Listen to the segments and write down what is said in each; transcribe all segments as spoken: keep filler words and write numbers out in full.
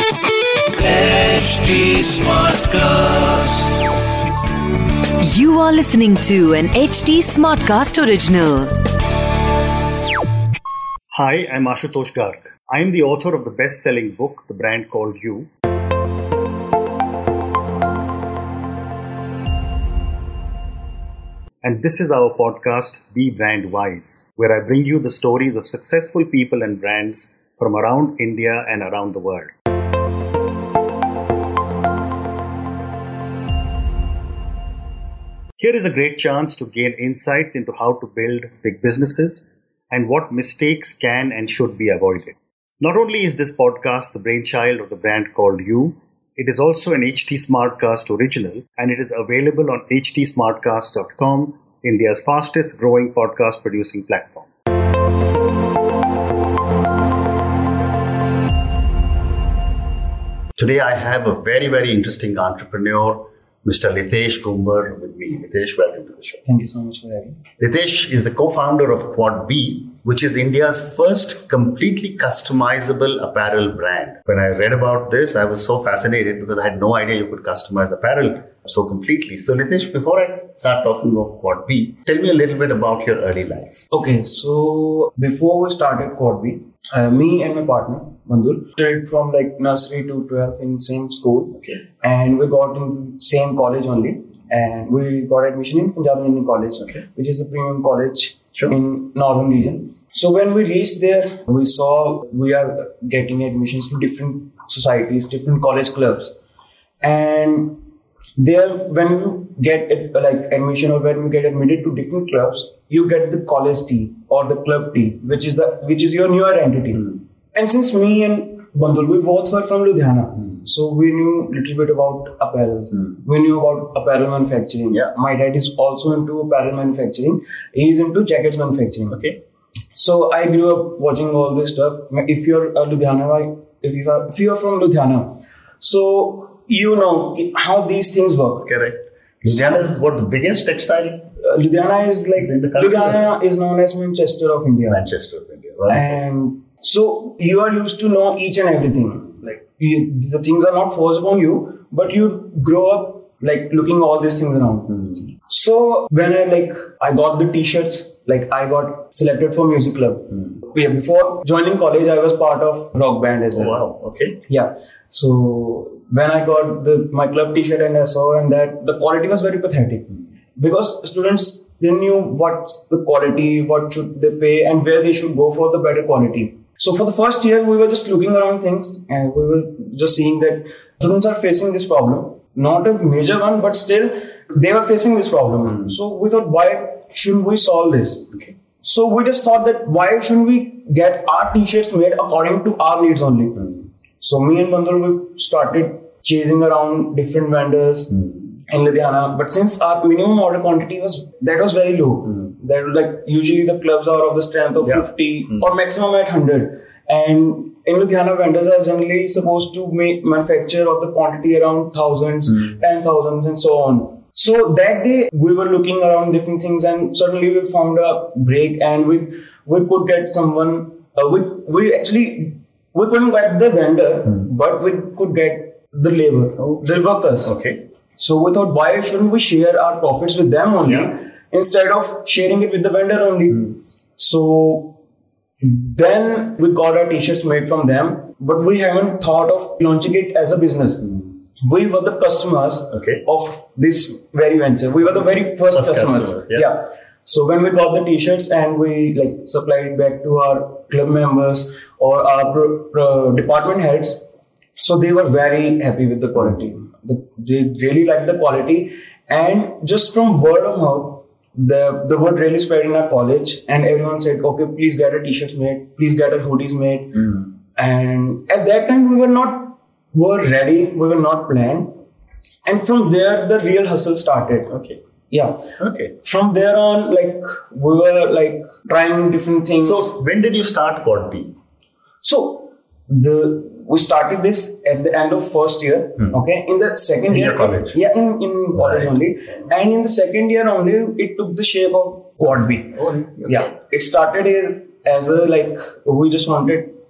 H T Smartcast. You are listening to an H T Smartcast original. Hi, I'm Ashutosh Garg. I am the author of the best-selling book, The Brand Called You. And this is our podcast, Be Brand Wise, where I bring you the stories of successful people and brands from around India and around the world. Here is a great chance to gain insights into how to build big businesses and what mistakes can and should be avoided. Not only is this podcast the brainchild of The Brand Called You, it is also an H T Smartcast original, and it is available on h t smartcast dot com, India's fastest growing podcast producing platform. Today I have a very, very interesting entrepreneur, Mister Litesh Gumbar, with me. Litesh, welcome to the show. Thank you so much for having me. Litesh is the co-founder of Quad B, which is India's first completely customizable apparel brand. When I read about this, I was so fascinated because I had no idea you could customize apparel so completely. So Litesh, before I start talking of Quad B, tell me a little bit about your early life. Okay, so before we started Quad B, uh, me and my partner, Mandul, studied from like nursery to twelfth in same school. Okay. And we got into same college only. And we got admission in Punjab Indian College, okay, which is a premium college sure. in northern region. So when we reached there, we saw we are getting admissions to different societies, different college clubs. And there, when you get like admission or when you get admitted to different clubs, you get the college tea or the club tea, which is the which is your new identity. Mm. And since me and Bandul, we both were from Ludhiana, mm. so we knew a little bit about apparel. Mm. We knew about apparel manufacturing. Yeah. My dad is also into apparel manufacturing. He is into jackets manufacturing. Okay. So I grew up watching all this stuff. If you're a Ludhiana, if you are if you are from Ludhiana, so you know how these things work. Correct. Ludhiana is what, the biggest textile? Uh, Ludhiana is like in the country. Ludhiana is known as Manchester of India. Manchester of India. Right. And so you are used to know each and everything. Like you, the things are not forced upon you, but you grow up like looking all these things around. Mm. So when I like I got the t-shirts, like I got selected for music club. Mm. Yeah, before joining college, I was part of rock band as well. Oh, wow. Okay. Yeah. So when I got the my club t-shirt and I saw and that the quality was very pathetic, mm. because students, they knew what's the quality, what should they pay, and where they should go for the better quality. So for the first year, we were just looking around things and we were just seeing that students are facing this problem. Not a major one, but still they were facing this problem. Mm. So we thought, why shouldn't we solve this? Okay. So we just thought that why shouldn't we get our t-shirts made according to our needs only? Mm. So me and Bandul, we started chasing around different vendors mm. in Ludhiana. But since our minimum order quantity was, that was very low. Mm. That like usually the clubs are of the strength of yeah. fifty mm. or maximum at one hundred. And in Ludhiana, vendors are generally supposed to make manufacture of the quantity around thousands, mm. ten thousands and so on. So that day we were looking around different things and suddenly we found a break and we we could get someone, uh, we, we actually, we couldn't get the vendor, mm. but we could get the labor, okay. the workers. Okay. So we thought, why shouldn't we share our profits with them only yeah. instead of sharing it with the vendor only? Mm. So then we got our t-shirts made from them, but we haven't thought of launching it as a business. Mm. We were the customers okay. of this very venture. We were the very first, first customers. customers yeah. yeah. So when we got the t-shirts and we like supplied it back to our club members or our pro, pro department heads, so they were very happy with the quality. The, they really liked the quality, and just from word of mouth, the the word really spread in our college, and everyone said, "Okay, please get our t-shirts made, please get our hoodies made." Mm. And at that time, we were not were ready, we were not planned, and from there the real hustle started. Okay. Yeah. Okay. From there on, like we were like trying different things. So when did you start Quad B? So the we started this at the end of first year. Hmm. Okay. In the second in year, your college. Yeah, in, in college right. only, and in the second year only, it took the shape of Quad B. Oh, okay. Yeah. It started as a like we just wanted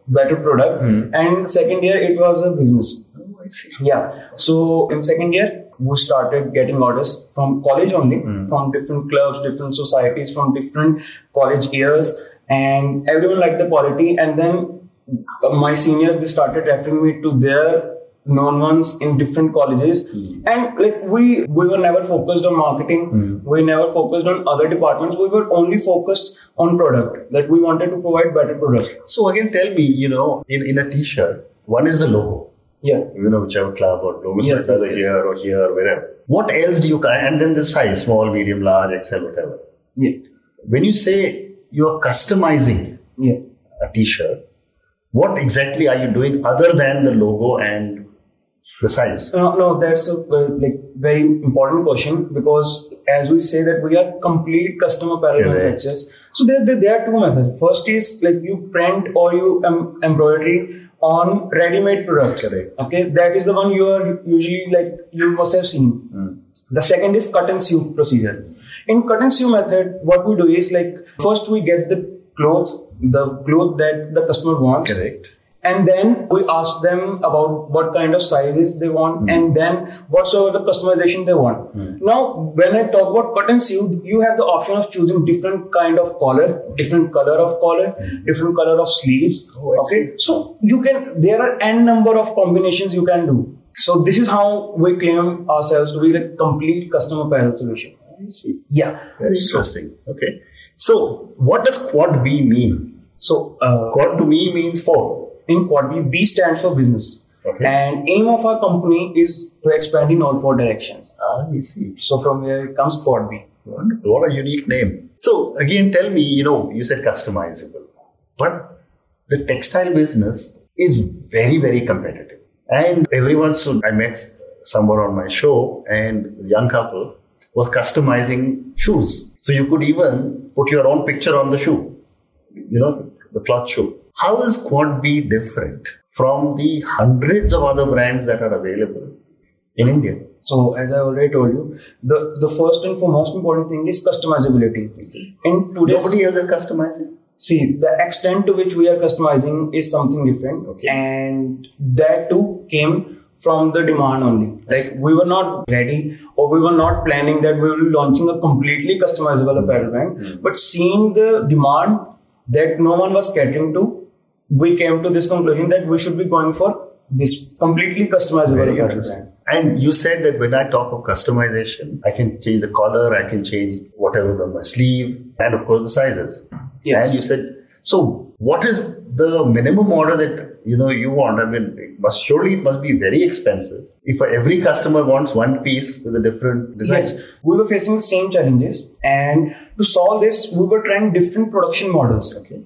better product. Mm. And second year, it was a business. Oh, I see. Yeah. So in second year, we started getting orders from college only, Mm. from different clubs, different societies, from different college years, and everyone liked the quality. And then uh, my seniors, they started referring me to their known ones in different colleges. Mm. And like we we were never focused on marketing. Mm. We never focused on other departments. We were only focused on product, that we wanted to provide better product. So again, tell me, you know, in, in a t-shirt, one is the logo, Yeah. you know, whichever club or logo, Yes, so either yes, yes. here or here, wherever. What else do you, and then the size, small, medium, large, X L, whatever. Yeah. When you say you're customizing Yeah. a t-shirt, what exactly are you doing other than the logo and the size? No, no, that's a uh, like very important question, because as we say that we are complete custom apparel Correct. manufacturers. So there, there, there are two methods. First is like you print or you um, embroidery on ready-made products. Correct. Okay, that is the one you are usually like you must have seen. Mm. The second is cut and sew procedure. In cut and sew method, what we do is like first we get the cloth, the cloth that the customer wants. Correct. And then we ask them about what kind of sizes they want, Mm. and then whatsoever the customization they want. Mm. Now, when I talk about cut and sew, you have the option of choosing different kind of collar, different color of collar, different color of sleeves. Oh, I okay, see. so you can. There are n number of combinations you can do. So this is how we claim ourselves to be like complete custom apparel solution. I see. Yeah. Very interesting. Okay. So what does Quad B mean? So uh, Quad to me means four. in Quad B, B stands for business. Okay. And aim of our company is to expand in all four directions. Ah, I see. So from here it comes Quad B. Wonderful. What a unique name. So again, tell me, you know, you said customizable, but the textile business is very, very competitive. And everyone, so I met someone on my show and a young couple was customizing shoes. So you could even put your own picture on the shoe, you know, the cloth shoe. How is Quad B different from the hundreds of other brands that are available in India? So as I already told you, the, the first and foremost important thing is customizability. Okay. In today's, Nobody else is customizing. see, the extent to which we are customizing is something different. Okay. And that too came from the demand only. Like we were not ready or we were not planning that we will be launching a completely customizable apparel brand. Mm. But seeing the demand that no one was catering to, we came to this conclusion that we should be going for this completely customizable Very apparel interesting. brand. And you said that when I talk of customization, I can change the collar, I can change whatever the my sleeve, and of course the sizes. Yes. And you said, so what is the minimum order that you know you want? I mean, it must surely it must be very expensive if every customer wants one piece with a different design. Yes, we were facing the same challenges, and to solve this, we were trying different production models. Okay.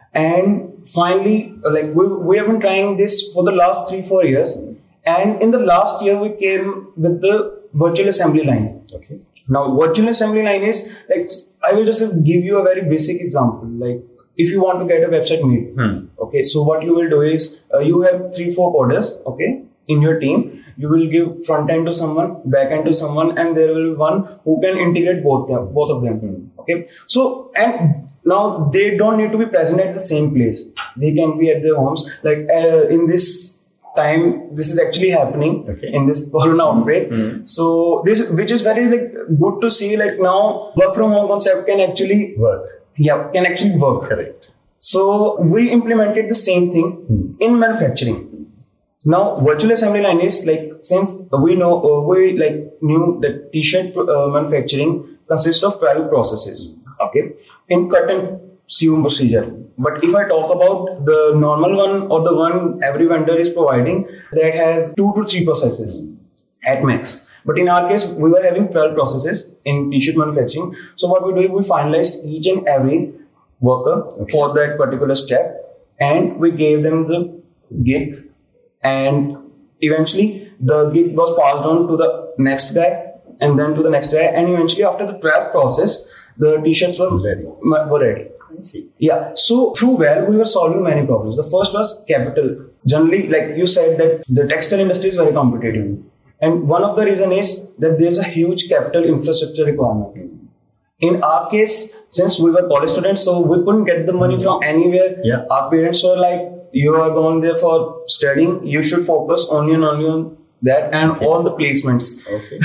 And finally, like we, we have been trying this for the last three, four years. And in the last year, we came with the virtual assembly line. Okay. Now, virtual assembly line is like, I will just give you a very basic example. Like, if you want to get a website made, Hmm. okay, so what you will do is, uh, you have three, four coders, okay, in your team. You will give front end to someone, back end to someone, and there will be one who can integrate both them, both of them. Hmm. Okay, so and now they don't need to be present at the same place. They can be at their homes. Like uh, in this time, this is actually happening Okay. in this corona outbreak. Mm. So this, which is very like good to see. Like now, work from home concept can actually, Work. yeah, can actually work. Correct. So we implemented the same thing Mm. in manufacturing. Now, virtual assembly line is like, since we know, uh, we like knew that t-shirt uh, manufacturing consists of twelve processes, okay, in cut and sew procedure. But if I talk about the normal one or the one every vendor is providing, that has two to three processes at max. But in our case, we were having twelve processes in t-shirt manufacturing. So what we do is we finalized each and every worker Okay. for that particular step, and we gave them the gig. And eventually, the gig was passed on to the next guy, and then to the next guy. And eventually, after the twelfth process, the t-shirts were Ready. were ready. I see. Yeah. So through well, we were solving many problems. The first was capital. Generally, like you said, that the textile industry is very competitive. And one of the reason is that there's a huge capital infrastructure requirement. In our case, since we were college students, so we couldn't get the money from anywhere. Yeah. Our parents were like, you are going there for studying, you should focus only and only on that and Okay. all the placements. Okay.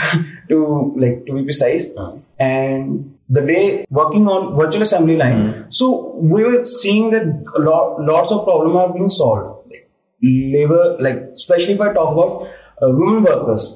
to like to be precise. Uh-huh. And the day working on virtual assembly line, Mm. so we were seeing that a lot, lots of problems are being solved. Like labor, like especially if I talk about uh, women workers,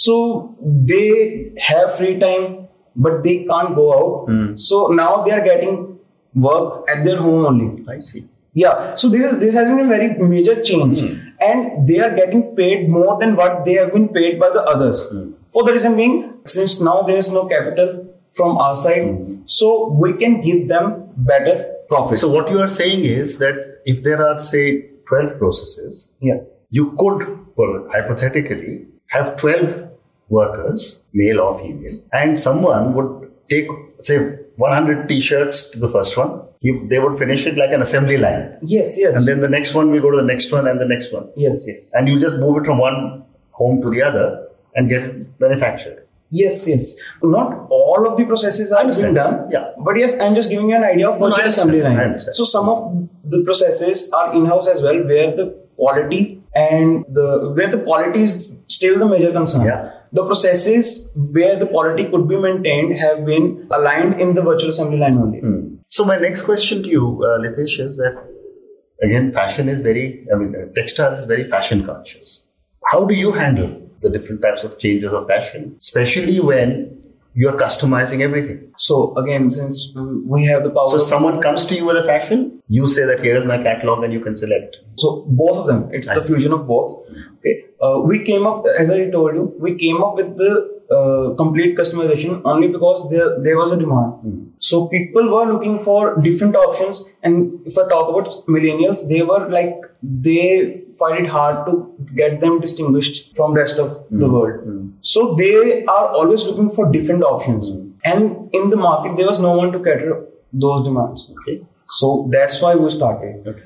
so they have free time, but they can't go out. Mm. So now they are getting work at their home only. I see. Yeah, so this is, this has been a very major change, Mm. and they are getting paid more than what they have been paid by the others. Mm. For the reason being, since now there is no capital from our side, Mm. so we can give them better profits. So what you are saying is that if there are, say, twelve processes, yeah, you could, well, hypothetically, have twelve workers, male or female, and someone would take, say, one hundred t-shirts to the first one. He, they would finish it like an assembly line. yes, yes, And then the next one will go to the next one and the next one. yes, yes, And you just move it from one home to the other and get it manufactured. yes, yes. Not all of the processes are being understand. done. Yeah. But yes, I'm just giving you an idea of No, no, I virtual understand. assembly line. I understand. So some of the processes are in-house as well, where the quality and the where the quality is still the major concern. Yeah. The processes where the quality could be maintained have been aligned in the virtual assembly line only. Hmm. So my next question to you, uh, Litesh, is that, again, fashion is very, I mean, uh, textile is very fashion conscious. How do you handle the different types of changes of fashion, especially when you're customizing everything? So again, since we have the power, So of- someone comes to you with a fashion, you say that here is my catalog and you can select. so both of them, it's I the see. fusion of both. Okay, uh, we came up, as I told you, we came up with the uh, complete customization only because there there was a demand. Hmm. So people were looking for different options, and if I talk about millennials, they were like they find it hard to get them distinguished from rest of the world. Hmm. So they are always looking for different options, and in the market there was no one to cater those demands. Okay. So that's why we started. Okay.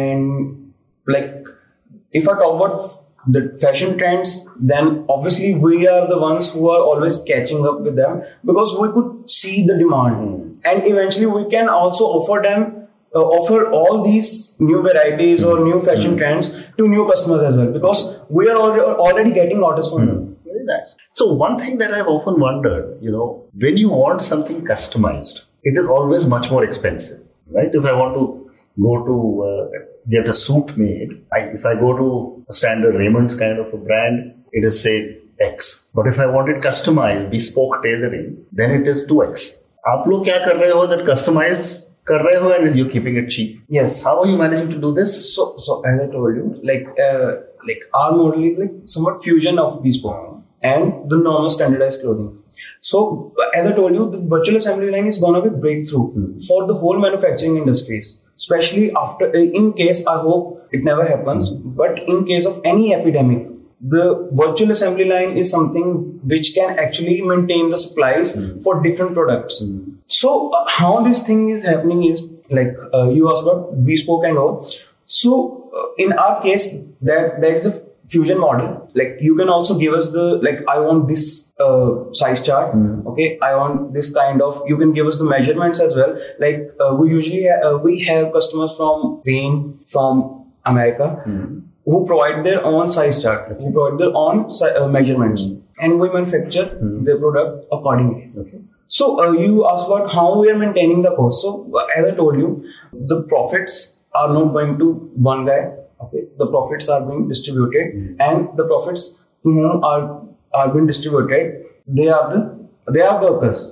And like, if I talk about the fashion trends, then obviously we are the ones who are always catching up with them because we could see the demand, and eventually we can also offer them, uh, offer all these new varieties or new fashion trends to new customers as well, because we are already, already getting orders from them. Very nice. So one thing that I've often wondered, you know, when you want something customized, it is always much more expensive, right? If I want to go to uh, get a suit made, I, if I go to a standard Raymond's kind of a brand, it is say X. But if I want it customized, bespoke tailoring, then it is two X. आप लोग क्या कर रहे हो that customize कर रहे हो and you're keeping it cheap? Yes. How are you managing to do this? So, so as I told you, like, uh, like our model is like somewhat fusion of bespoke and the normal standardized clothing. So, as I told you, the virtual assembly line is gonna be breakthrough Mm. for the whole manufacturing industries. Especially after, uh, in case, I hope it never happens, but in case of any epidemic, the virtual assembly line is something which can actually maintain the supplies Mm. for different products. Mm. So uh, how this thing is happening is like uh, you asked about bespoke and all. So uh, in our case, that that is a fusion model. Like you can also give us the like I want this uh, size chart. Mm. Okay, I want this kind of. You can give us the measurements as well. Like uh, we usually ha- uh, we have customers from Spain, from America, Mm. who provide their own size chart, who provide their own si- uh, measurements, and we manufacture Mm. their product accordingly. Okay. So uh, you asked about how we are maintaining the cost. So uh, as I told you, the profits are not going to one guy. Okay, the profits are being distributed, Mm. and the profits to whom are are being distributed, they are the they are workers.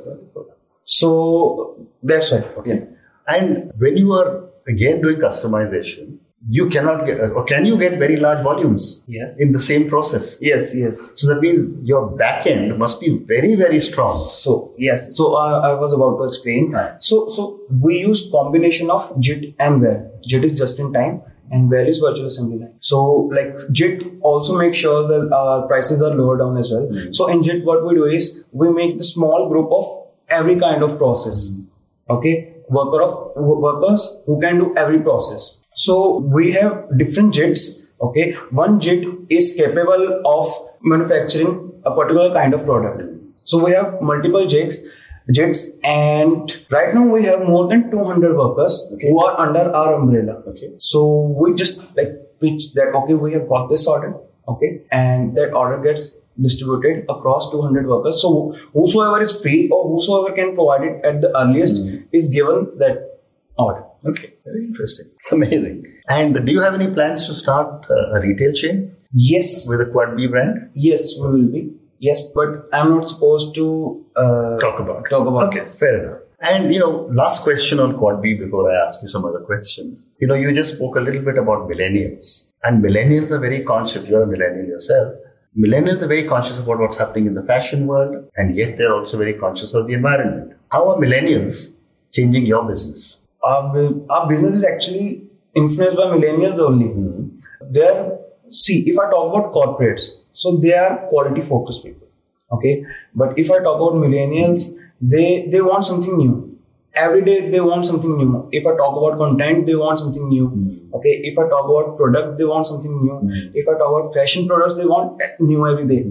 So that's why. Okay. And when you are again doing customization, you cannot get, or can you get very large volumes Yes. in the same process? Yes. Yes. So that means your back end must be very, very strong. So yes, so uh, I was about to explain. Right. So so we use combination of J I T and W A R. J I T is just in time, and W A R is virtual assembly line. So like J I T also makes sure that our prices are lower down as well. Mm. So in J I T, what we do is we make the small group of every kind of process. Okay, worker of w- workers who can do every process. So we have different J I Ts. Okay, one J I T is capable of manufacturing a particular kind of product. So we have multiple J I Ts, Jits, and right now we have more than two hundred workers Okay. who are under our umbrella. Okay. So we just like pitch that, okay, we have got this order, okay, and that order gets distributed across two hundred workers. So whosoever is free or whosoever can provide it at the earliest Mm. is given that order. Okay, very interesting. It's amazing. And do you have any plans to start uh, a retail chain Yes, with a Quad B brand? yes, we will be. Yes, but I'm not supposed to uh, Talk about. talk about Okay, this. fair enough. And you know, last question on Quad B before I ask you some other questions. You know, you just spoke a little bit about millennials, and millennials are very conscious. You're a millennial yourself. Millennials are very conscious about what's happening in the fashion world, and yet they're also very conscious of the environment. How are millennials changing your business? Our, bu- our business is actually influenced by millennials only. They're, see, if I talk about corporates, so they are quality focused people. Okay. But if I talk about millennials, they, they want something new. Every day they want something new. If I talk about content, they want something new. Okay. If I talk about product, they want something new. If I talk about fashion products, they want new every day.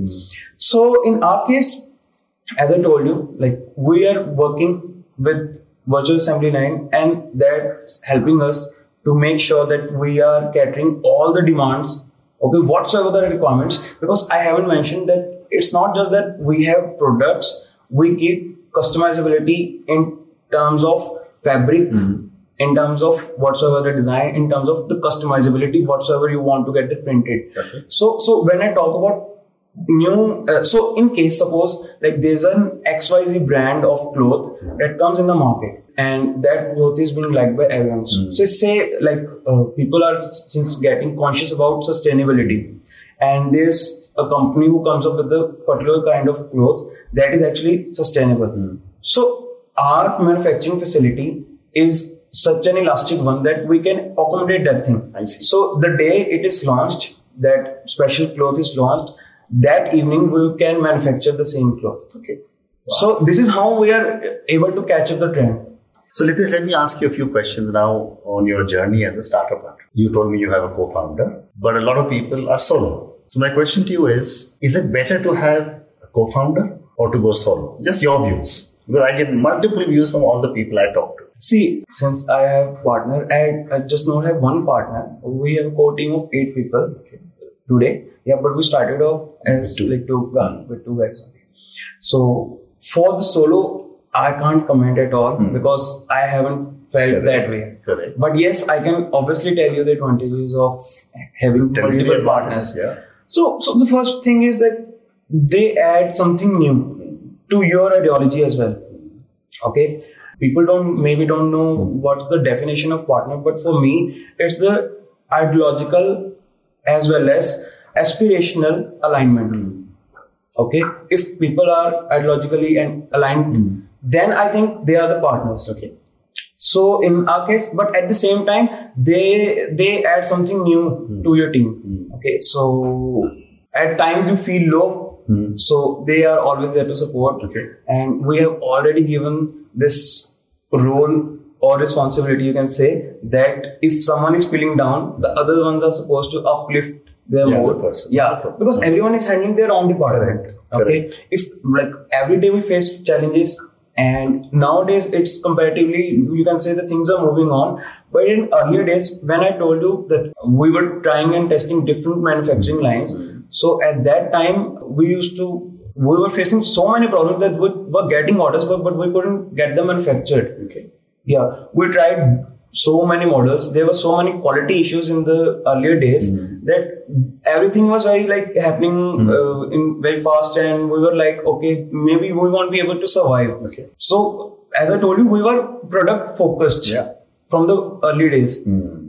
So in our case, as I told you, like we are working with Virtual Assembly Line, and that's helping us to make sure that we are catering all the demands, okay, whatsoever the requirements. Because I haven't mentioned that it's not just that we have products, we keep customizability in terms of fabric, in terms of whatsoever the design, in terms of the customizability, whatsoever you want to get it printed. Okay. So, so when I talk about new, uh, so in case suppose like there's an X Y Z brand of cloth that comes in the market, and that cloth is being liked by everyone. So say like uh, people are since getting conscious about sustainability, and there's a company who comes up with a particular kind of cloth that is actually sustainable. So our manufacturing facility is such an elastic one that we can accommodate that thing. I see. So the day it is launched, that special cloth is launched, that evening we can manufacture the same cloth. Okay. So this is how we are able to catch up the trend. So Litesh, let me ask you a few questions now on your journey as a startup entrepreneur. You told me you have a co-founder, but a lot of people are solo. So my question to you is, is it better to have a co-founder or to go solo? Just your views. Because I get multiple views from all the people I talk to. See, since I have partner, I, I just don't have one partner. We have a core team of eight people today. Yeah, but we started off as Two. like two, uh, with two guys. So for the solo, I can't comment at all because I haven't felt Correct. that way. Correct. But yes, I can obviously tell you the advantages of having multiple partners. Yeah. So, so the first thing is that they add something new to your ideology as well. Okay, people don't maybe don't know what's the definition of partner, but for me, it's the ideological as well as aspirational alignment. Okay, if people are ideologically and aligned, then I think they are the partners. Okay. So in our case, but at the same time, they they add something new to your team. Okay, so at times you feel low, so they are always there to support. Okay. And we have already given this role or responsibility, you can say, that if someone is feeling down, the other ones are supposed to uplift their The other mood. person. Yeah, because everyone is handling their own department. Correct. Okay, if like every day we face challenges. And nowadays, it's comparatively, you can say that things are moving on. But in earlier days, when I told you that we were trying and testing different manufacturing lines, so at that time, we used to, we were facing so many problems that we were getting orders, but, but we couldn't get them manufactured. Okay. Yeah, we tried so many models. There were so many quality issues in the earlier days that everything was very like happening uh, in very fast, and we were like, okay, maybe we won't be able to survive. Okay. So as I told you, we were product focused Yeah. from the early days.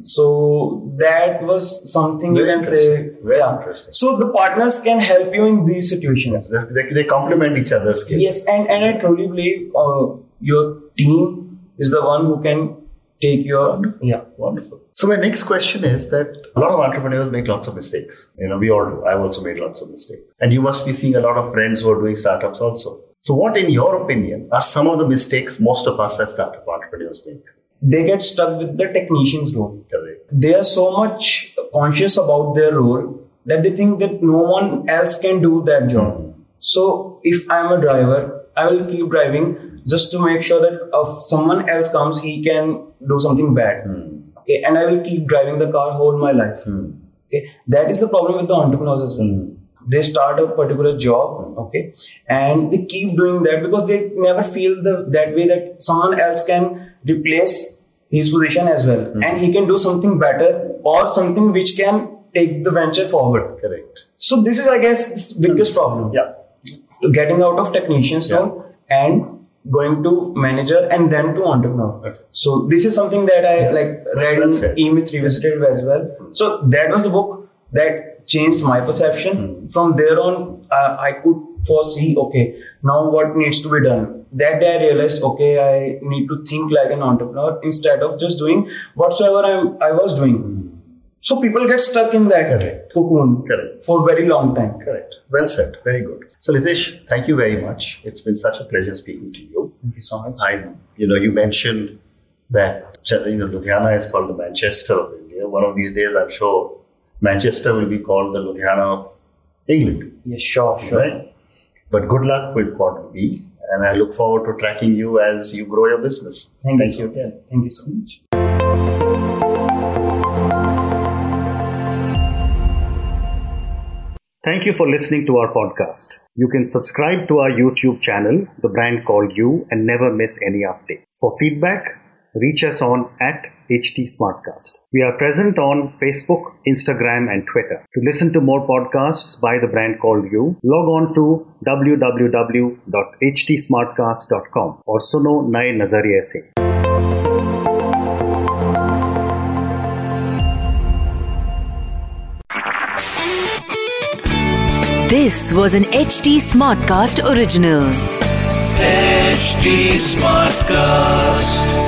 So that was something Very you can say. interesting. Very interesting. So the partners can help you in these situations. They, they, they complement each other's skills. Yes, and, and I truly believe uh, your team is the one who can take your yeah. Wonderful. So my next question is that a lot of entrepreneurs make lots of mistakes. You know, we all do. I've also made lots of mistakes. And you must be seeing a lot of friends who are doing startups also. So what, in your opinion, are some of the mistakes most of us as startup entrepreneurs make? They get stuck with the technician's role. Correct. They are so much conscious about their role that they think that no one else can do that job. So if I'm a driver I will keep driving just to make sure that if someone else comes, he can do something bad. Hmm. Okay, and I will keep driving the car whole my life. Hmm. Okay, that is the problem with the entrepreneurs as well. Hmm. They start a particular job, okay, and they keep doing that because they never feel the that way that someone else can replace his position as well, Hmm. and he can do something better or something which can take the venture forward. Correct. So this is, I guess, the biggest problem. Yeah. Getting out of technician's Yeah. role and going to manager and then to entrepreneur. Okay. So this is something that I like read well in said. E-Myth Revisited as well. So that was the book that changed my perception. Hmm. From there on, uh, I could foresee, okay, now what needs to be done. That day I realized, okay, I need to think like an entrepreneur instead of just doing whatsoever I'm, I was doing. So people get stuck in that Correct. cocoon Correct. for a very long time. Correct. Well said. Very good. So, Litesh, thank you very much. It's been such a pleasure speaking to you. Thank you so much. I, you know, you mentioned that, you know, Ludhiana is called the Manchester of India. One of these days, I'm sure Manchester will be called the Ludhiana of England, Yeah, sure, sure. right? But good luck with what be, and I look forward to tracking you as you grow your business. Thank, you. so- again. Thank you so much. Thank you for listening to our podcast. You can subscribe to our YouTube channel, The Brand Called You, and never miss any update. For feedback, reach us on at H T Smartcast. We are present on Facebook, Instagram, and Twitter. To listen to more podcasts by The Brand Called You, log on to w w w dot h t smartcast dot com or suno naye nazariye se. This was an H T Smartcast original. H T Smartcast.